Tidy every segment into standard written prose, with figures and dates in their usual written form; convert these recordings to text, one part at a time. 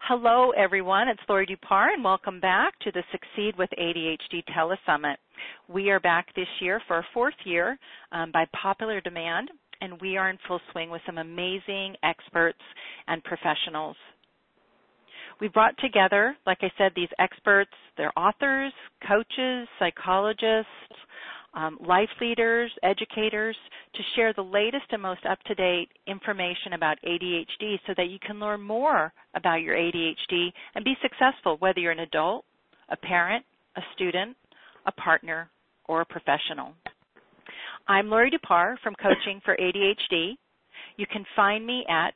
Hello, everyone. It's Lori Dupar, and welcome back to the Succeed with ADHD Telesummit. We are back this year for our fourth year by popular demand, and we are in full swing with some amazing experts and professionals. We brought together, like I said, these experts. They're authors, coaches, psychologists, life leaders, educators, to share the latest and most up-to-date information about ADHD so that you can learn more about your ADHD and be successful, whether you're an adult, a parent, a student, a partner, or a professional. I'm Lori Dupar from Coaching for ADHD. You can find me at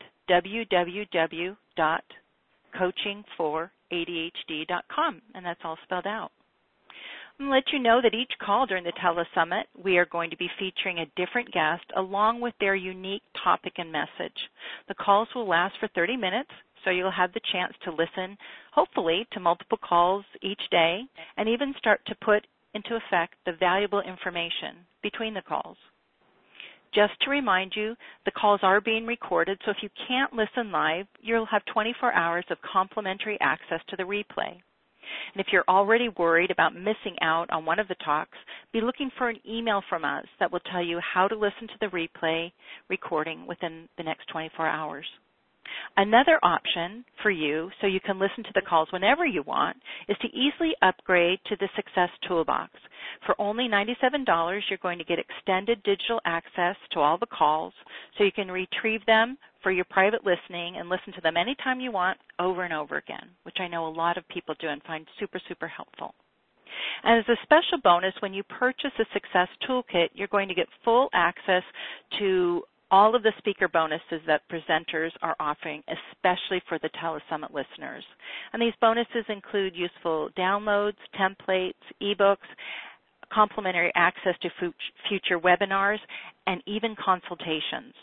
www.coachingforadhd.com, and that's all spelled out. I'm going to let you know that each call during the Telesummit, we are going to be featuring a different guest along with their unique topic and message. The calls will last for 30 minutes, so you'll have the chance to listen, hopefully, to multiple calls each day and even start to put into effect the valuable information between the calls. Just to remind you, the calls are being recorded, so if you can't listen live, you'll have 24 hours of complimentary access to the replay. And if you're already worried about missing out on one of the talks, be looking for an email from us that will tell you how to listen to the replay recording within the next 24 hours. Another option for you, so you can listen to the calls whenever you want, is to easily upgrade to the Success Toolbox. For only $97, you're going to get extended digital access to all the calls, so you can retrieve them for your private listening and listen to them anytime you want, over and over again, which I know a lot of people do and find super, super helpful. And as a special bonus, when you purchase a Success Toolkit, you're going to get full access to all of the speaker bonuses that presenters are offering, especially for the Telesummit listeners. And these bonuses include useful downloads, templates, ebooks, complimentary access to future webinars, and even consultations.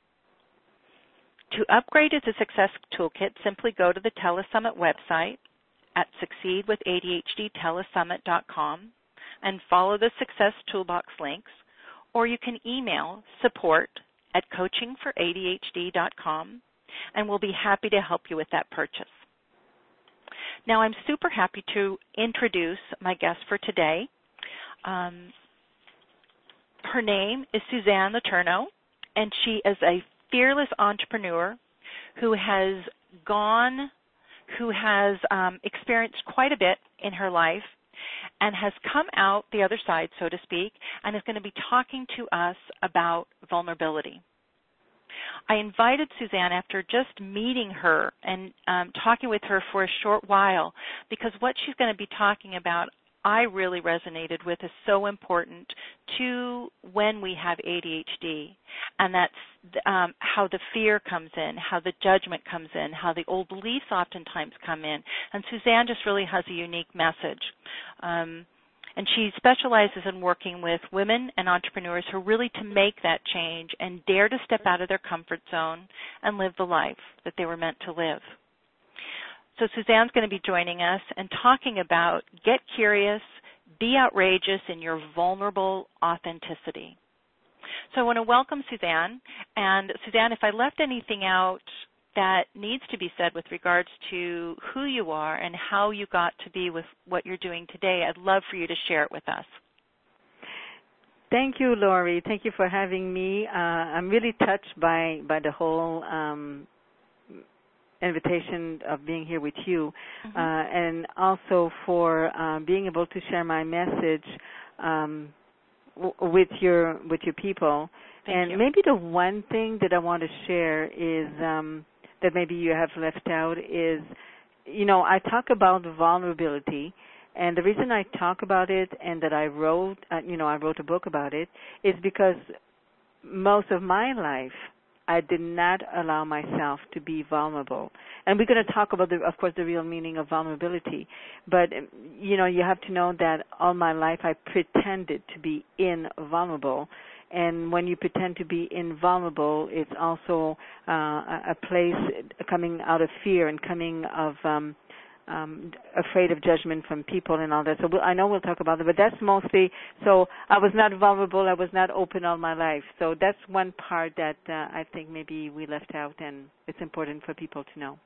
To upgrade to the Success Toolkit, simply go to the Telesummit website at succeedwithadhdtelesummit.com and follow the Success Toolbox links, or you can email support@coachingforadhd.com, and we'll be happy to help you with that purchase. Now, I'm super happy to introduce my guest for today. Her name is Suzanne Letourneau, and she is a fearless entrepreneur who has experienced quite a bit in her life and has come out the other side, so to speak, and is going to be talking to us about vulnerability. I invited Suzanne after just meeting her and talking with her for a short while, because what she's going to be talking about I really resonated with is so important to when we have ADHD, and that's how the fear comes in, how the judgment comes in, how the old beliefs oftentimes come in. And Suzanne just really has a unique message. And she specializes in working with women and entrepreneurs who are really to make that change and dare to step out of their comfort zone and live the life that they were meant to live. So Suzanne's going to be joining us and talking about get curious, be outrageous in your vulnerable authenticity. So I want to welcome Suzanne. And Suzanne, if I left anything out that needs to be said with regards to who you are and how you got to be with what you're doing today, I'd love for you to share it with us. Thank you, Lori. Thank you for having me. I'm really touched by the whole invitation of being here with you, and also for being able to share my message with your people. Thank you. Maybe the one thing that I want to share is that maybe you have left out is, I talk about vulnerability, and the reason I talk about it and that I wrote, I wrote a book about it, is because most of my life I did not allow myself to be vulnerable. And we're going to talk about, of course, the real meaning of vulnerability. But, you have to know that all my life I pretended to be invulnerable. And when you pretend to be invulnerable, it's also a place coming out of fear and coming of afraid of judgment from people and all that. So I know we'll talk about it, but that's mostly, so I was not vulnerable, I was not open all my life. So that's one part that I think maybe we left out, and it's important for people to know.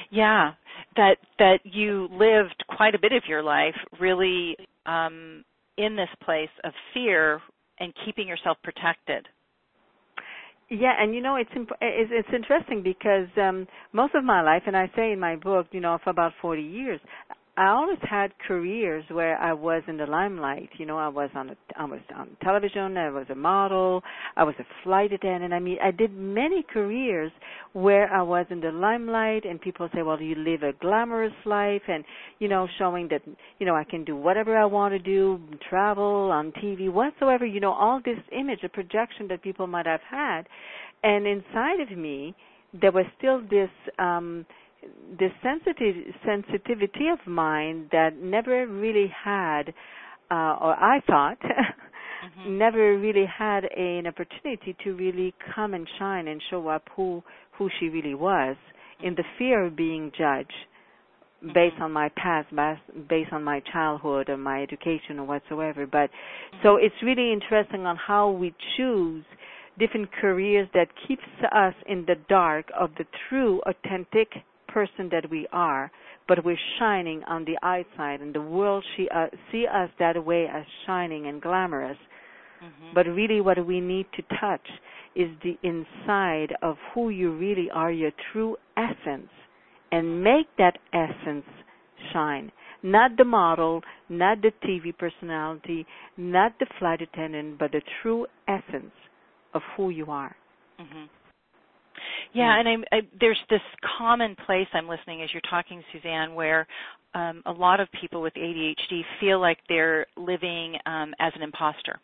Yeah, that you lived quite a bit of your life really in this place of fear and keeping yourself protected. Yeah, and it's interesting because most of my life, and I say in my book, for about 40 years, I always had careers where I was in the limelight. I was on television. I was a model. I was a flight attendant. I mean, I did many careers where I was in the limelight, and people say, "Well, you live a glamorous life," and showing that I can do whatever I want to do, travel on TV, whatsoever. All this image, a projection that people might have had, and inside of me, there was still this sensitivity of mine that never really had, or I thought, never really had an opportunity to really come and shine and show up who she really was, in the fear of being judged based on my past, based on my childhood or my education or whatsoever. But so it's really interesting on how we choose different careers that keeps us in the dark of the true, authentic person that we are, but we're shining on the outside, and the world see us that way, as shining and glamorous. But really what we need to touch is the inside of who you really are, your true essence, and make that essence shine. Not the model, not the TV personality, not the flight attendant, but the true essence of who you are. Yeah, and there's this common place I'm listening as you're talking, Suzanne, where a lot of people with ADHD feel like they're living as an imposter.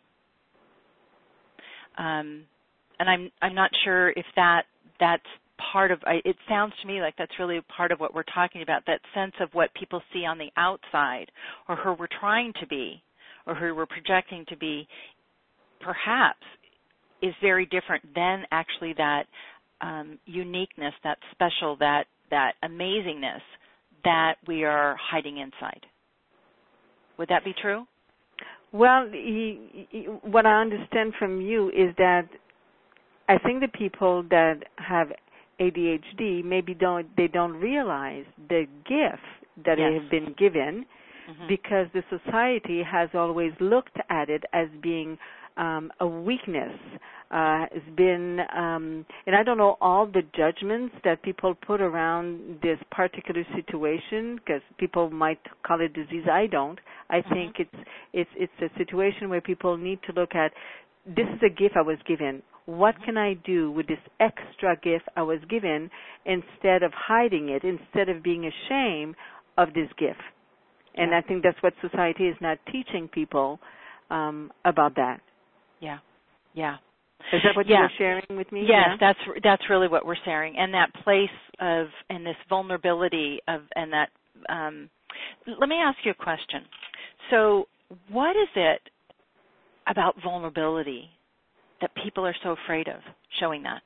And I'm not sure if that's part of, it sounds to me like that's really part of what we're talking about, that sense of what people see on the outside, or who we're trying to be, or who we're projecting to be, perhaps is very different than actually that uniqueness, that special, that amazingness that we are hiding inside. Would that be true? Well, what I understand from you is that I think the people that have ADHD maybe don't realize the gift that they have been given, because the society has always looked at it as being a weakness. Has been, and I don't know all the judgments that people put around this particular situation, because people might call it disease. I don't. I think it's a situation where people need to look at, this is a gift I was given. What can I do with this extra gift I was given, instead of hiding it, instead of being ashamed of this gift? And I think that's what society is not teaching people about that. Yeah, yeah. Is that what you were sharing with me? Yes, that's really what we're sharing, and that place of, and this vulnerability of, and that. Let me ask you a question. So, what is it about vulnerability that people are so afraid of showing that?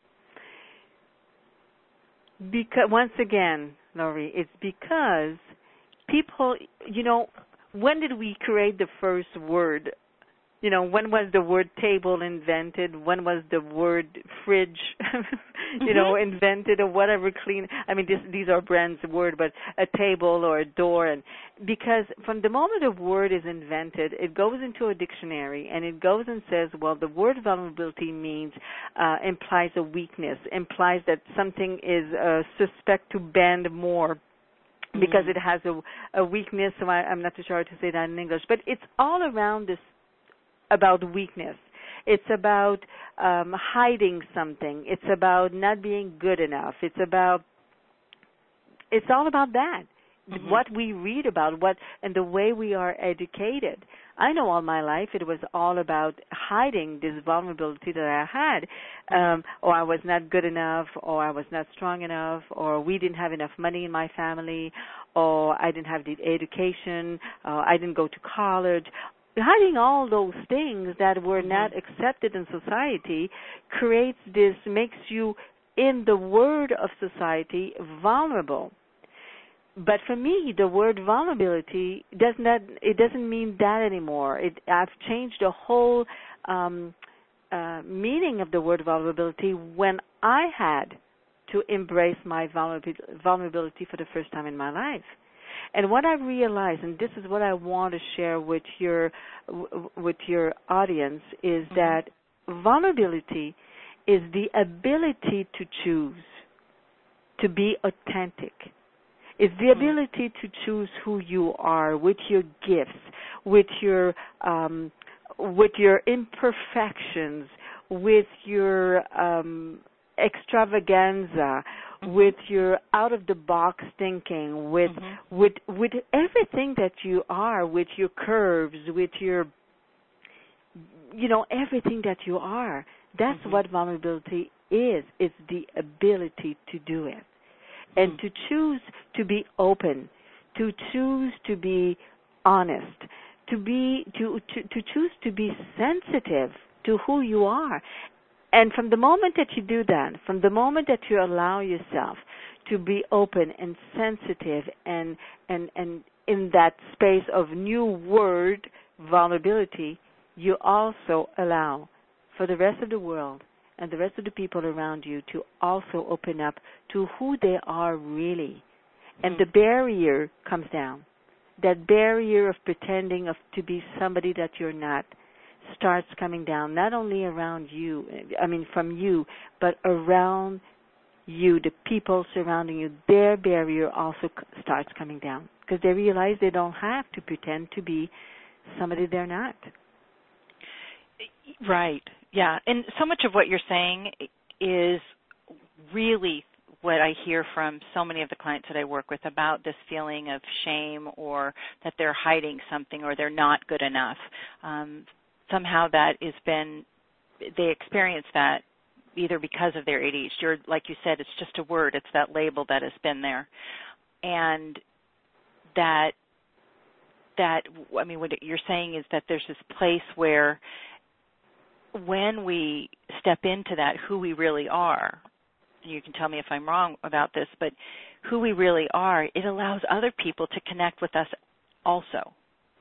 Because once again, Laurie, it's because people. When did we create the first word? When was the word table invented? When was the word fridge, invented, or whatever, clean? I mean, these are brands of word, but a table or a door. And because from the moment a word is invented, it goes into a dictionary, and it goes and says, well, the word vulnerability means, implies a weakness, implies that something is suspect to bend more, because it has a weakness. So I'm not too sure how to say that in English, but it's all around this, about weakness. It's about hiding something. It's about not being good enough. It's all about that. What we read about, and the way we are educated. I know all my life it was all about hiding this vulnerability that I had, or I was not good enough, or I was not strong enough, or we didn't have enough money in my family, or I didn't have the education, I didn't go to college. Hiding all those things that were not accepted in society makes you, in the word of society, vulnerable. But for me, the word vulnerability doesn't mean that anymore. I've changed the whole meaning of the word vulnerability when I had to embrace my vulnerability for the first time in my life. And what I realized, and this is what I want to share with your audience, is that vulnerability is the ability to choose to be authentic. It's the ability to choose who you are with your gifts, with your imperfections, with your extravaganza, with your out-of-the-box thinking, with everything that you are, with your curves, with your, everything that you are. That's what vulnerability is. It's the ability to do it. And to choose to be open, to choose to be honest, to choose to be sensitive to who you are. And from the moment that you do that, from the moment that you allow yourself to be open and sensitive and in that space of new word, vulnerability, you also allow for the rest of the world and the rest of the people around you to also open up to who they are really. And the barrier comes down. That barrier of pretending to be somebody that you're not starts coming down, not only around you, from you, but around you, the people surrounding you. Their barrier also starts coming down because they realize they don't have to pretend to be somebody they're not. Right. Yeah. And so much of what you're saying is really what I hear from so many of the clients that I work with about this feeling of shame or that they're hiding something or they're not good enough. Somehow that has been, they experience that either because of their ADHD or, like you said, it's just a word. It's that label that has been there. And what you're saying is that there's this place where when we step into that, who we really are, you can tell me if I'm wrong about this, but who we really are, it allows other people to connect with us also.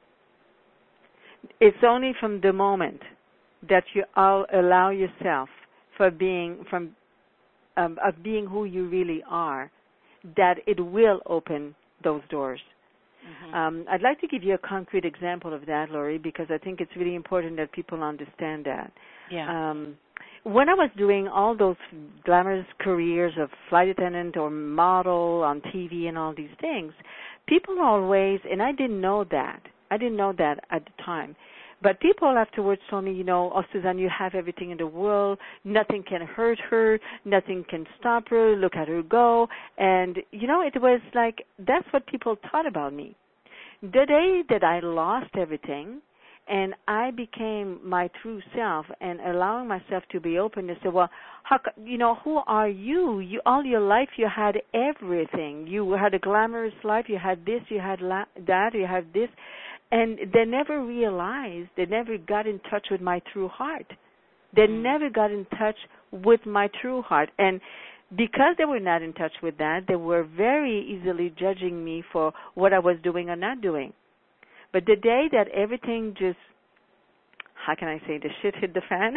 It's only from the moment that you allow yourself of being who you really are, that it will open those doors. I'd like to give you a concrete example of that, Lori, because I think it's really important that people understand that. Yeah. When I was doing all those glamorous careers of flight attendant or model on TV and all these things, people always, and I didn't know that at the time, but people afterwards told me, oh, Suzanne, you have everything in the world. Nothing can hurt her. Nothing can stop her. Look at her go. And, it was like that's what people thought about me. The day that I lost everything and I became my true self and allowing myself to be open and say, well, who are you? All your life you had everything. You had a glamorous life. You had this. You had that. You had this. And they never realized, they never got in touch with my true heart. They never got in touch with my true heart. And because they were not in touch with that, they were very easily judging me for what I was doing or not doing. But the day that everything just, how can I say, the shit hit the fan,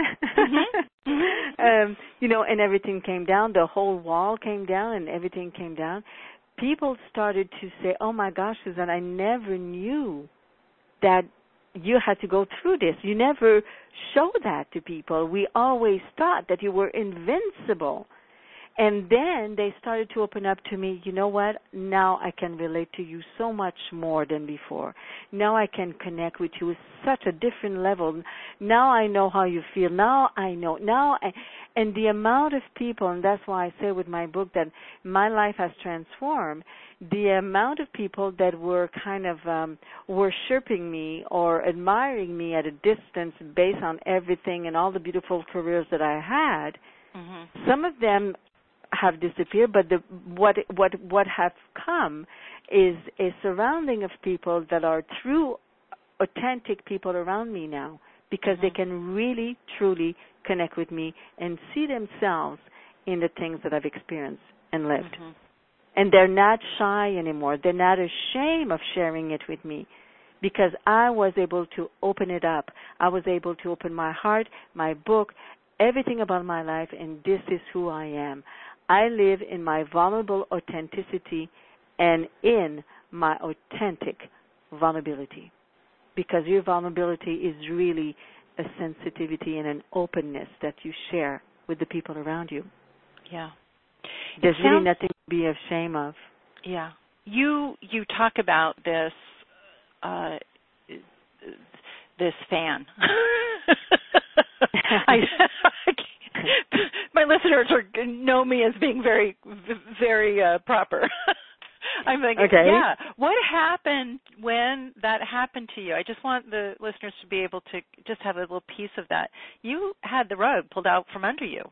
and everything came down, the whole wall came down and everything came down, people started to say, oh my gosh, Suzanne, I never knew that you had to go through this. You never show that to people. We always thought that you were invincible. And then they started to open up to me, you know what, now I can relate to you so much more than before. Now I can connect with you at such a different level. Now I know how you feel. Now I know. And the amount of people, and that's why I say with my book that my life has transformed, the amount of people that were kind of worshiping me or admiring me at a distance based on everything and all the beautiful careers that I had, some of them have disappeared, but what have come is a surrounding of people that are true, authentic people around me now, because they can really, truly connect with me and see themselves in the things that I've experienced and lived. And they're not shy anymore. They're not ashamed of sharing it with me because I was able to open it up. I was able to open my heart, my book, everything about my life, and this is who I am. I live in my vulnerable authenticity and in my authentic vulnerability. Because your vulnerability is really a sensitivity and an openness that you share with the people around you. Yeah. There's really nothing to be ashamed of. Yeah. You talk about this this fan. My listeners know me as being very, very proper. I'm thinking, okay. Yeah. What happened when that happened to you? I just want the listeners to be able to just have a little piece of that. You had the rug pulled out from under you.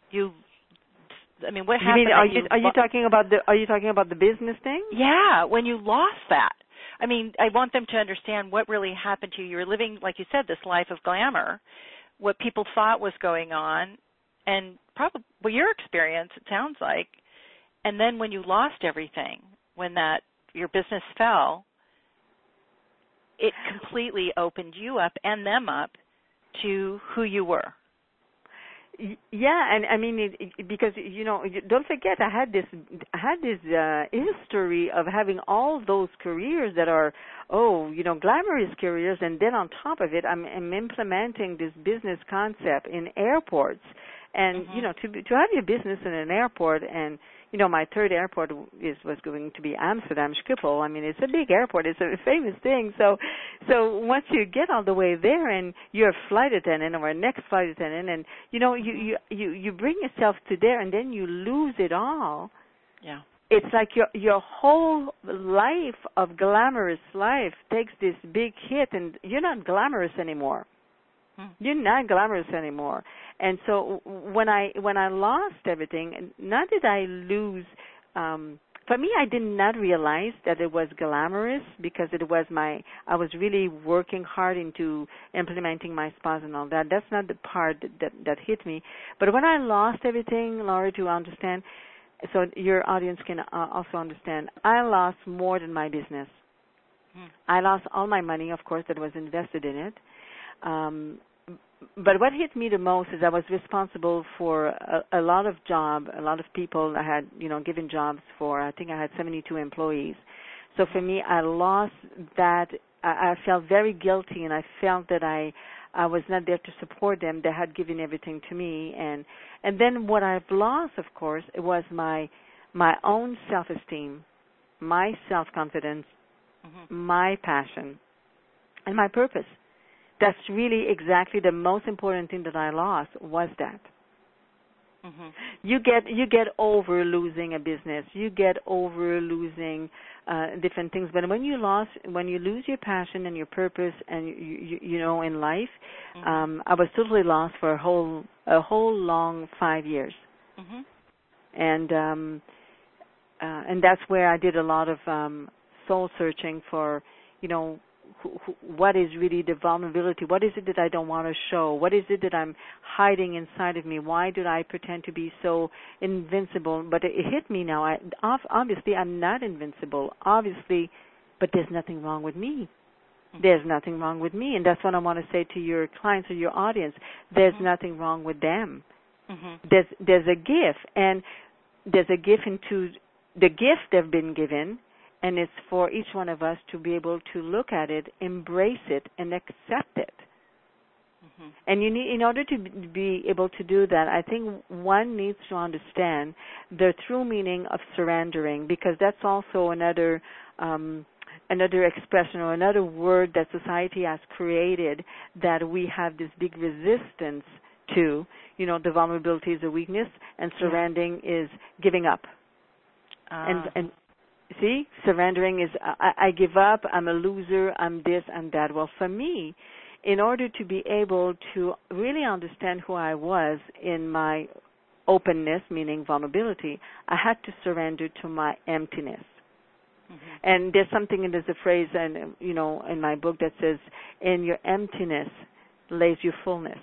What happened? You mean, are you talking about the business thing? Yeah, when you lost that. I want them to understand what really happened to you. You were living, like you said, this life of glamour, what people thought was going on, and probably your experience, it sounds like. And then when you lost everything, when your business fell, it completely opened you up and them up to who you were. Yeah, and because don't forget, I had this history of having all those careers that are glamorous careers, and then on top of it, I'm implementing this business concept in airports, and to have your business in an airport, and my third airport was going to be Amsterdam Schiphol. It's a big airport. It's a famous thing. So once you get all the way there and you're a flight attendant or a next flight attendant, and you bring yourself to there, and then you lose it all. Yeah. It's like your whole life of glamorous life takes this big hit, and you're not glamorous anymore. You're not glamorous anymore. And so when I lost everything, not did I lose. For me, I did not realize that it was glamorous because I was really working hard into implementing my spas and all that. That's not the part that hit me. But when I lost everything, Laura, to understand, so your audience can also understand, I lost more than my business. I lost all my money, of course, that was invested in it. But what hit me the most is I was responsible for a lot of people I had, given jobs for. I think I had 72 employees. So for me, I lost that. I felt very guilty, and I felt that I was not there to support them. They had given everything to me, and then what I've lost, of course, it was my own self-esteem, my self-confidence, my passion, and my purpose. That's really exactly the most important thing that I lost was that. You get over losing a business. You get over losing different things. But when you lose your passion and your purpose, and you in life, I was totally lost for a whole long 5 years. And that's where I did a lot of soul searching for, what is really the vulnerability? What is it that I don't want to show? What is it that I'm hiding inside of me? Why do I pretend to be so invincible? But it hit me now. Obviously, I'm not invincible, obviously, but there's nothing wrong with me. There's nothing wrong with me, and that's what I want to say to your clients or your audience. There's nothing wrong with them. There's a gift, and there's a gift into the gift they've been given. And it's for each one of us to be able to look at it, embrace it, and accept it. And you need, in order to be able to do that, I think one needs to understand the true meaning of surrendering, because that's also another expression or another word that society has created that we have this big resistance to. The vulnerability is a weakness, and surrendering is giving up. And see, surrendering is I give up, I'm a loser, I'm this, I'm that. Well, for me, in order to be able to really understand who I was in my openness, meaning vulnerability, I had to surrender to my emptiness. And there's a phrase, in my book that says, in your emptiness lays your fullness.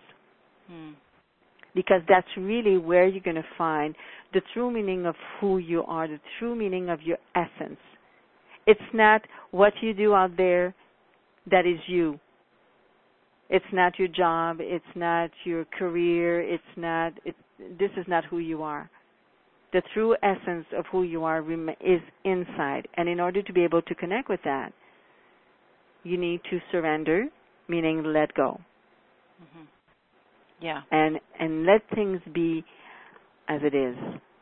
Because that's really where you're going to find the true meaning of who you are, the true meaning of your essence. It's not what you do out there that is you. It's not your job. It's not your career. This is not who you are. The true essence of who you are is inside. And in order to be able to connect with that, you need to surrender, meaning let go. Mm-hmm. Yeah. And let things be as it is.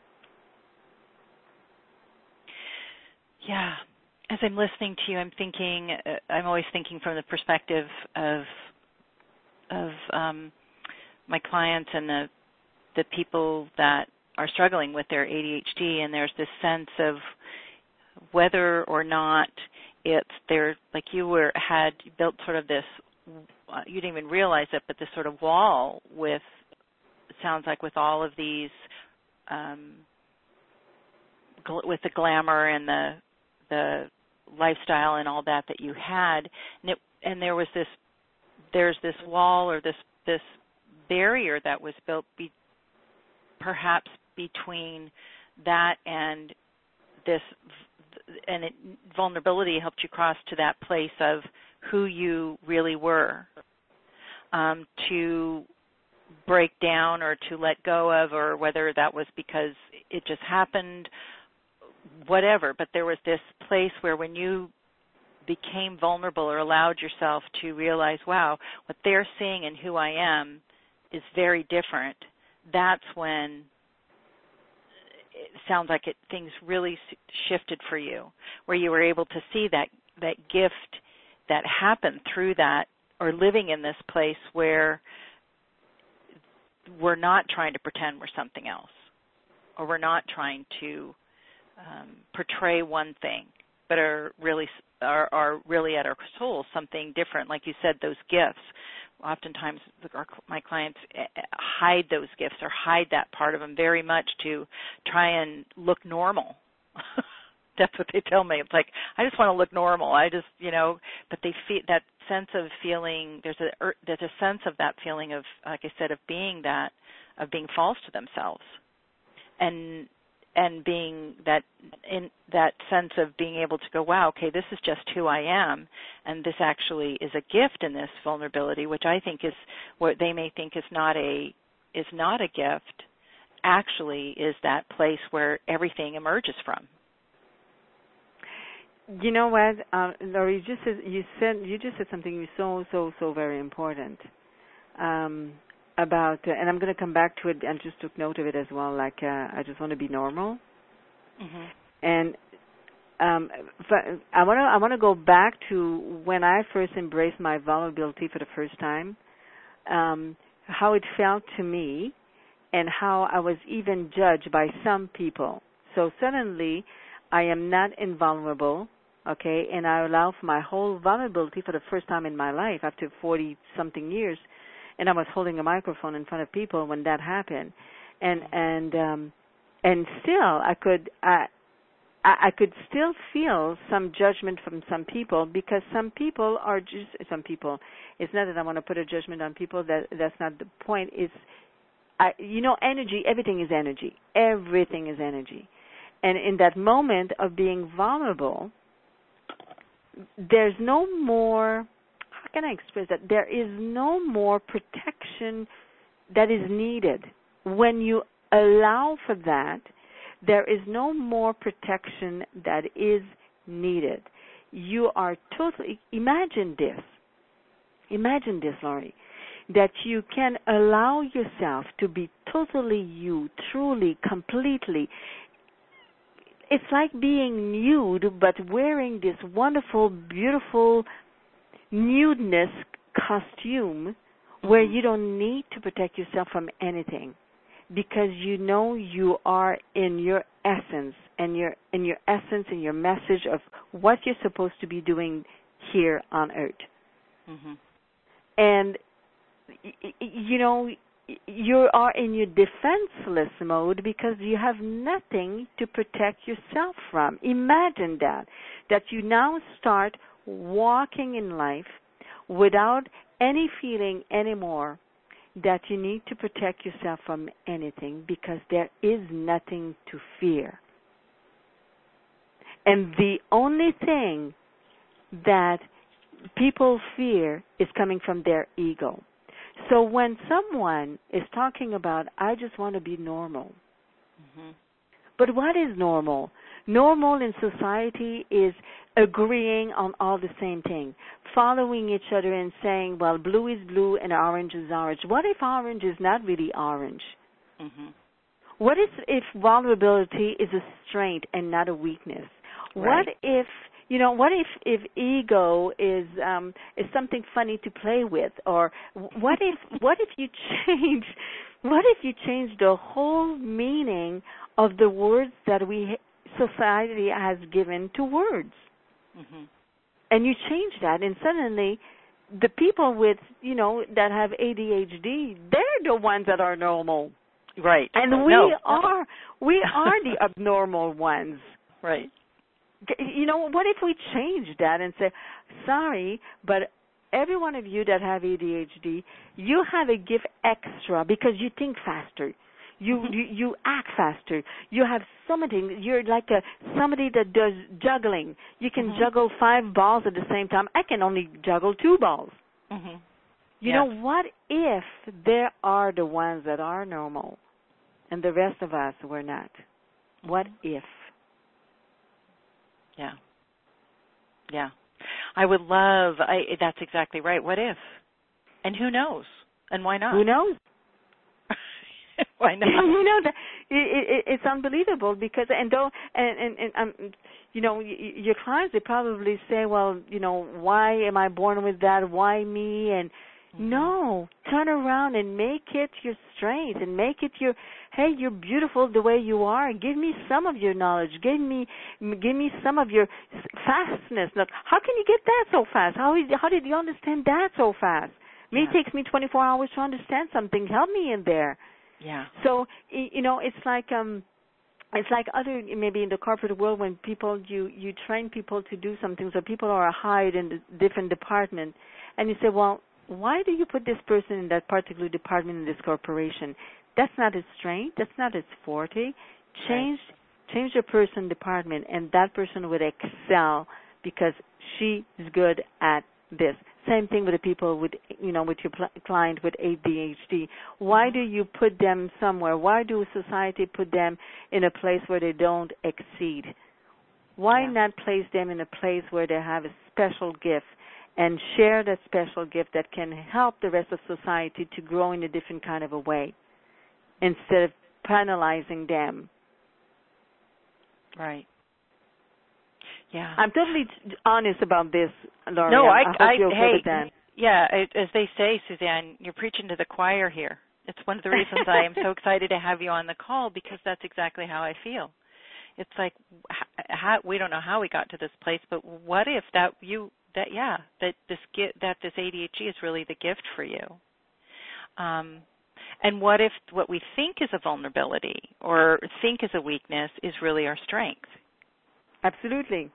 Yeah. As I'm listening to you, I'm always thinking from the perspective of my clients and the people that are struggling with their ADHD, and there's this sense of whether or not it's there, like had built sort of this, you didn't even realize it, but this sort of wall with, it sounds like, with all of these, with the glamour and the lifestyle and all that you had, and there's this wall or this barrier that was built perhaps between that and this, and vulnerability helped you cross to that place of who you really were, to break down or to let go of, or whether that was because it just happened, whatever. But there was this place where when you became vulnerable or allowed yourself to realize, wow, what they're seeing and who I am is very different, that's when it sounds like things really shifted for you, where you were able to see that gift that happened through that, or living in this place where we're not trying to pretend we're something else, or we're not trying to portray one thing, but are really at our soul something different. Like you said, those gifts. Oftentimes, my clients hide those gifts or hide that part of them very much to try and look normal. That's what they tell me. It's like, I just want to look normal. But they feel that sense of feeling. There's a sense of that feeling of, like I said, of being false to themselves, and being that, in that sense of being able to go, wow, okay, this is just who I am, and this actually is a gift in this vulnerability, which I think is what they may think is not a gift, actually is that place where everything emerges from. You know what, Laurie, you just said something so very important. About, and I'm going to come back to it, and just took note of it as well, like I just want to be normal. Mm-hmm. And I want to go back to when I first embraced my vulnerability for the first time, how it felt to me, and how I was even judged by some people. So suddenly, I am not invulnerable, okay, and I allow for my whole vulnerability for the first time in my life after 40-something years. And I was holding a microphone in front of people when that happened, and still I could still feel some judgment from some people, because some people are just some people. It's not that I want to put a judgment on people. That's not the point. Energy. Everything is energy. Everything is energy, and in that moment of being vulnerable, there's no more. How can I express that? There is no more protection that is needed. When you allow for that, there is no more protection that is needed. You are totally, imagine this, Laurie, that you can allow yourself to be totally you, truly, completely. It's like being nude, but wearing this wonderful, beautiful nudeness costume where you don't need to protect yourself from anything, because you know you are in your essence, and your essence and your message of what you're supposed to be doing here on earth. Mm-hmm. And you are in your defenseless mode because you have nothing to protect yourself from. Imagine that you now start walking in life without any feeling anymore that you need to protect yourself from anything, because there is nothing to fear. And the only thing that people fear is coming from their ego. So when someone is talking about, I just want to be normal, mm-hmm. But what is normal? Normal in society is agreeing on all the same thing, following each other and saying, well, blue is blue and orange is orange. What if orange is not really orange? Mhm. What if vulnerability is a strength and not a weakness? Right. What if ego is something funny to play with? Or what if you change the whole meaning of the words that society has given to words? Mhm. And you change that, and suddenly the people with, that have ADHD, they're the ones that are normal. Right. And we are the abnormal ones. Right. What if we change that and say, sorry, but every one of you that have ADHD, you have a gift extra because you think faster. You act faster. You have something. You're like somebody that does juggling. You can juggle 5 balls at the same time. I can only juggle 2 balls. Mhm. You know, what if there are the ones that are normal and the rest of us were not? What if? Yeah. Yeah. I would love, that's exactly right. What if? And who knows? And why not? Who knows? Why not? That it's unbelievable because your clients, they probably say, well, why am I born with that? Why me? And no, turn around and make it your strength and make it hey, you're beautiful the way you are. Give me some of your knowledge. Give me some of your fastness. Look, how can you get that so fast? How did you understand that so fast? Me, it takes me 24 hours to understand something. Help me in there. Yeah. So it's like other, maybe in the corporate world, when people you train people to do something, so people are hired in the different department, and you say, well, why do you put this person in that particular department in this corporation? That's not its strength. That's not its forte. Change the person department, and that person would excel because she is good at this. Same thing with the people with your client with ADHD. Why do you put them somewhere? Why do society put them in a place where they don't exceed? Why not place them in a place where they have a special gift and share that special gift that can help the rest of society to grow in a different kind of a way instead of penalizing them? Right. Yeah. I'm totally honest about this, Laurie. No, I hope you're okay with that. Yeah, as they say, Suzanne, you're preaching to the choir here. It's one of the reasons I am so excited to have you on the call, because that's exactly how I feel. It's like, we don't know how we got to this place, but what if that this ADHD is really the gift for you? And what if what we think is a vulnerability or think is a weakness is really our strength? Absolutely.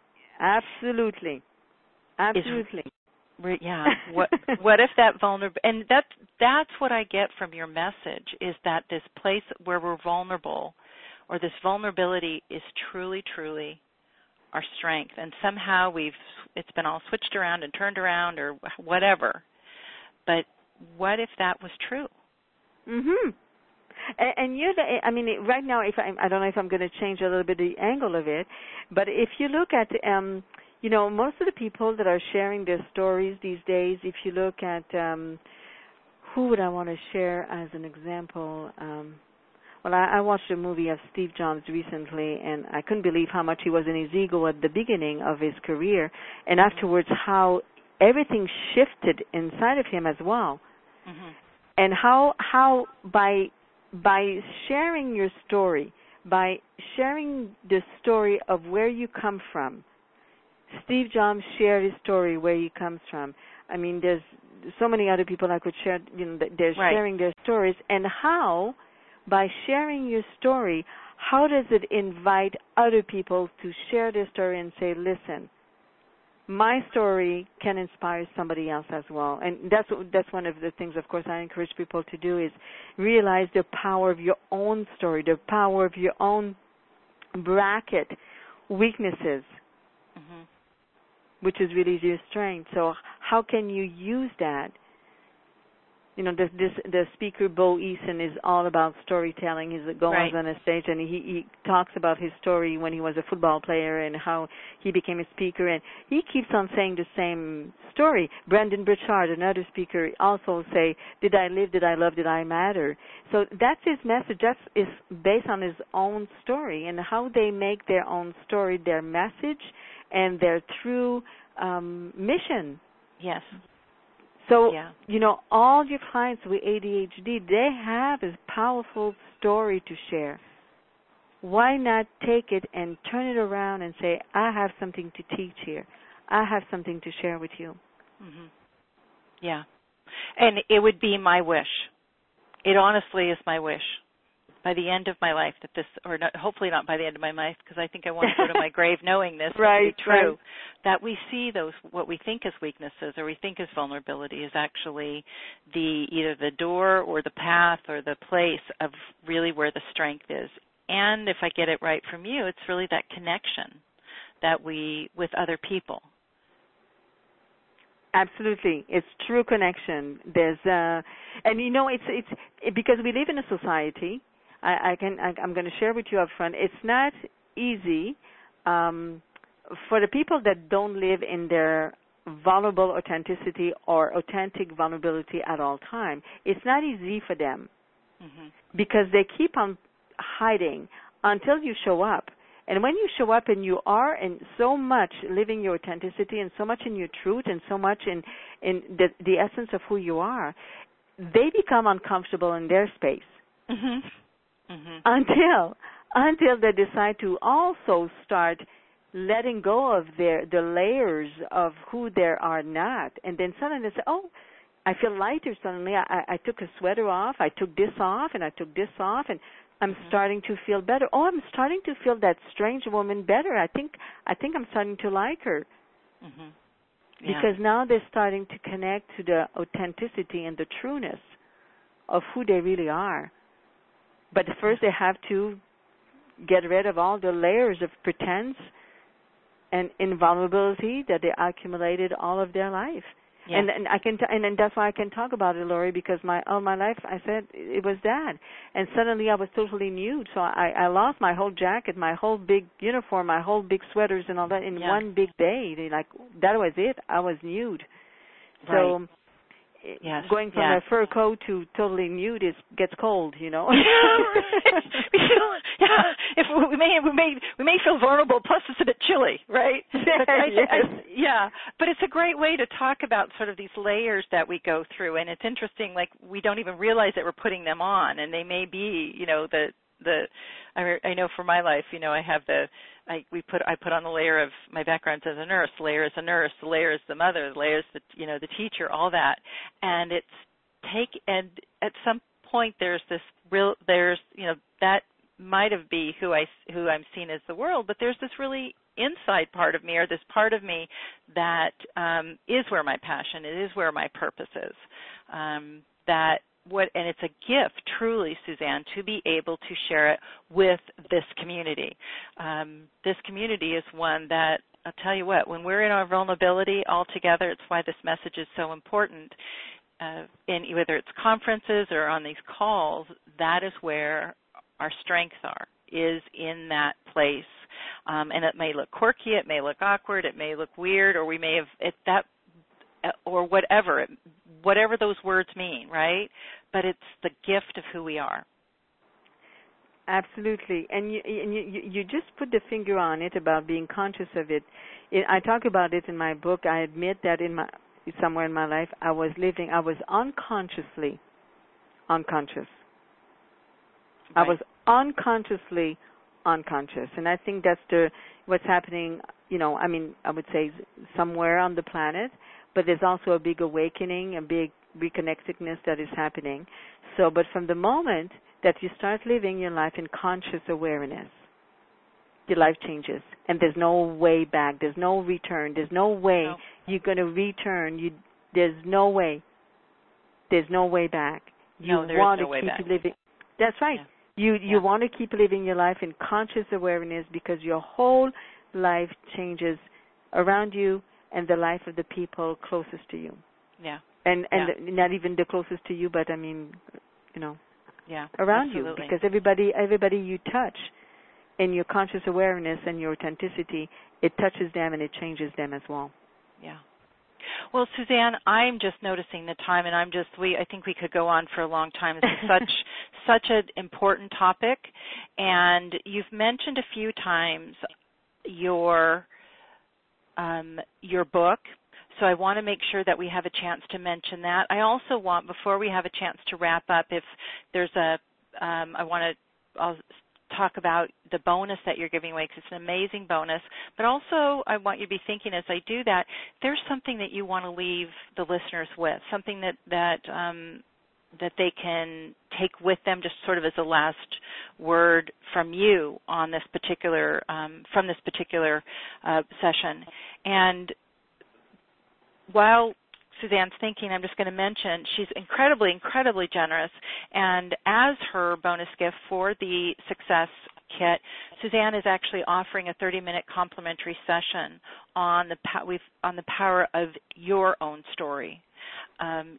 Yeah. What if that and that's what I get from your message, is that this place where we're vulnerable, or this vulnerability, is truly, truly our strength. And somehow it's been all switched around and turned around or whatever. But what if that was true? Mhm. And right now, I don't know if I'm going to change a little bit the angle of it, but if you look at, most of the people that are sharing their stories these days, if you look at, who would I want to share as an example? Well, I watched a movie of Steve Jobs recently, and I couldn't believe how much he was in his ego at the beginning of his career, and afterwards how everything shifted inside of him as well. Mm-hmm. And how by sharing your story, by sharing the story of where you come from. Steve Jobs shared his story where he comes from. I mean, there's so many other people I could share, they're sharing their stories. And how, by sharing your story, how does it invite other people to share their story and say, listen, my story can inspire somebody else as well. And that's one of the things, of course, I encourage people to do, is realize the power of your own story, the power of your own bracket weaknesses, which is really your strength. So how can you use that? the speaker Bo Eason is all about storytelling. He goes Right. on a stage and he talks about his story when he was a football player and how he became a speaker, and he keeps on saying the same story. Brendon Burchard, another speaker, also say, "Did I live? Did I love? Did I matter?" So that's his message. That is based on his own story and how they make their own story their message and their true mission. Yes. So, Yeah. all your clients with ADHD, they have a powerful story to share. Why not take it and turn it around and say, I have something to teach here. I have something to share with you. Mm-hmm. Yeah. And it would be my wish. It honestly is my wish. By the end of my life, that this, or not, hopefully not by the end of my life, because I think I want to go to my grave knowing this Right, to be true, right. that we see those, what we think as weaknesses or we think as vulnerability is actually either the door or the path or the place of really where the strength is. And if I get it right from you, it's really that connection that with other people. Absolutely, it's true connection. There's, and it's because we live in a society. I'm going to share with you up front. It's not easy for the people that don't live in their vulnerable authenticity or authentic vulnerability at all time. It's not easy for them because they keep on hiding until you show up. And when you show up and you are in so much living your authenticity and so much in your truth and so much in the essence of who you are, they become uncomfortable in their space. Until they decide to also start letting go of the layers of who they are not, and then suddenly they say, "Oh, I feel lighter." Suddenly, I took a sweater off, I took this off, and I took this off, and I'm starting to feel better. Oh, I'm starting to feel that strange woman better. I think I'm starting to like her. Because now they're starting to connect to the authenticity and the trueness of who they really are. But first they have to get rid of all the layers of pretense and invulnerability that they accumulated all of their life. Yeah. And I can and that's why I can talk about it, Lori, because all my life I said it was that. And suddenly I was totally nude. So I lost my whole jacket, my whole big uniform, my whole big sweaters and all that in one big day. That was it. I was nude. Right. So yes. going from a fur coat to totally nude gets cold, Yeah, right. If we may feel vulnerable. Plus, it's a bit chilly, right? But it's a great way to talk about sort of these layers that we go through, and it's interesting. Like we don't even realize that we're putting them on, and they may be, I know for my life, I have I put on the layer of my background as a nurse. The layer is a nurse. The layer is the mother. The layer is the teacher. All that, and and at some point there's that might have been who I'm seen as the world, but there's this really inside part of me, or this part of me that is where my passion, it is where my purpose is. And it's a gift, truly, Suzanne, to be able to share it with this community. This community is one that, I'll tell you what, when we're in our vulnerability all together, it's why this message is so important. In whether it's conferences or on these calls, that is where our strengths is in that place. And it may look quirky, it may look awkward, it may look weird, or we may have or whatever those words mean, right? But it's the gift of who we are. Absolutely, and you just put the finger on it about being conscious of it. I talk about it in my book. I admit that somewhere in my life I was unconsciously unconscious. Right. I was unconsciously unconscious, and I think that's what's happening. I would say somewhere on the planet, but there's also a big awakening, a big reconnectedness that is happening. But from the moment that you start living your life in conscious awareness, your life changes, and there's no way back. There's no return. There's no way you're going to return. There's no way. There's no way back. You want to keep living. That's right. Yeah. You want to keep living your life in conscious awareness because your whole life changes around you and the life of the people closest to you. Yeah, and not even the closest to you, but I mean, around absolutely. you, because everybody you touch in your conscious awareness and your authenticity, it touches them and it changes them as well. Yeah. Well, Suzanne, I'm just noticing the time, and I think we could go on for a long time. It's such an important topic, and you've mentioned a few times your book, so I want to make sure that we have a chance to mention that. I also want, before we have a chance to wrap up, if there's I'll talk about the bonus that you're giving away, because it's an amazing bonus. But also, I want you to be thinking as I do that, there's something that you want to leave the listeners with, something that they can take with them, just sort of as a last word from you on this particular session. And while Suzanne's thinking, I'm just going to mention she's incredibly, incredibly generous. And as her bonus gift for the Success Kit, Suzanne is actually offering a 30-minute complimentary session on the power of your own story, and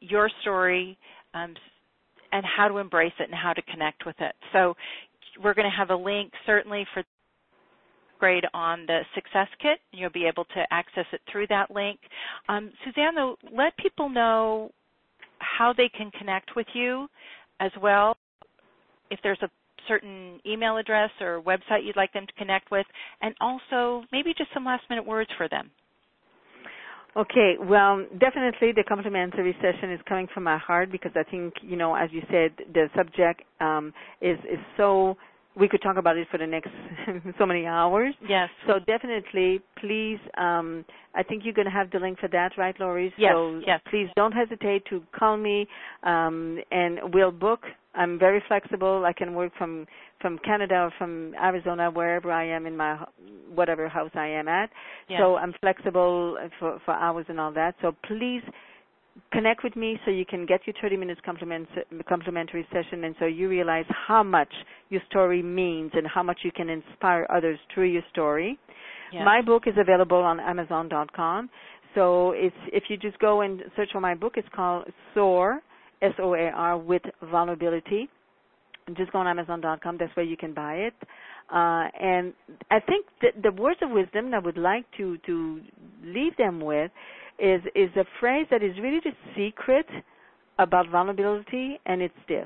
how to embrace it and how to connect with it. So we're going to have a link certainly for grade on the Success Kit. You'll be able to access it through that link. Suzanne, though, let people know how they can connect with you as well, if there's a certain email address or website you'd like them to connect with, and also maybe just some last-minute words for them. Okay, well, definitely the complimentary session is coming from my heart, because I think, as you said, the subject is so, we could talk about it for the next so many hours. Yes. So definitely, please, I think you're going to have the link for that, right, Lori? Yes, so yes. Please don't hesitate to call me, and we'll book. I'm very flexible. I can work from Canada or from Arizona, wherever I am in my whatever house I am at. Yes. So I'm flexible for hours and all that. So please connect with me so you can get your 30 minutes complimentary session, and so you realize how much your story means and how much you can inspire others through your story. Yes. My book is available on Amazon.com. So if you just go and search for my book, it's called SOAR, SOAR, with vulnerability. Just go on Amazon.com. That's where you can buy it. And I think the words of wisdom I would like to leave them with is a phrase that is really the secret about vulnerability, and it's this: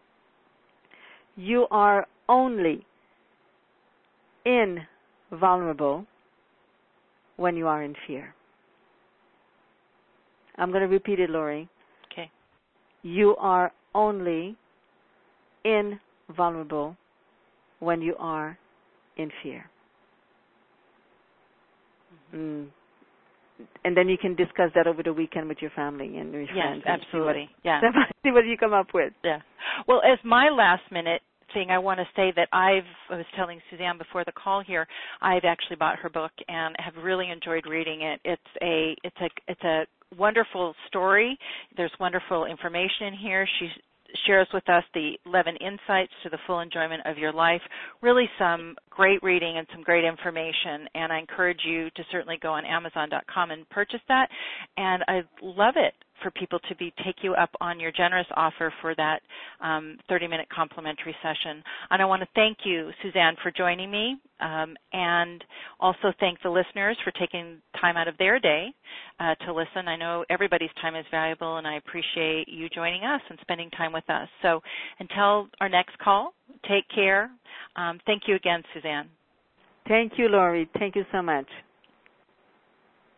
you are only invulnerable when you are in fear. I'm going to repeat it, Lori. Okay. You are only invulnerable when you are in fear. Mm. And then you can discuss that over the weekend with your family and your friends. Yes, absolutely. See what you come up with. Yeah. Well, as my last minute thing, I want to say that I was telling Suzanne before the call here, I've actually bought her book and have really enjoyed reading it. It's a wonderful story. There's wonderful information in here. She shares with us the 11 insights to the full enjoyment of your life. Really some great reading and some great information, and I encourage you to certainly go on Amazon.com and purchase that. And I love it for people to take you up on your generous offer for that 30-minute complimentary session. And I want to thank you, Suzanne, for joining me, and also thank the listeners for taking time out of their day to listen. I know everybody's time is valuable, and I appreciate you joining us and spending time with us. So until our next call, take care. Thank you again, Suzanne. Thank you, Lori. Thank you so much.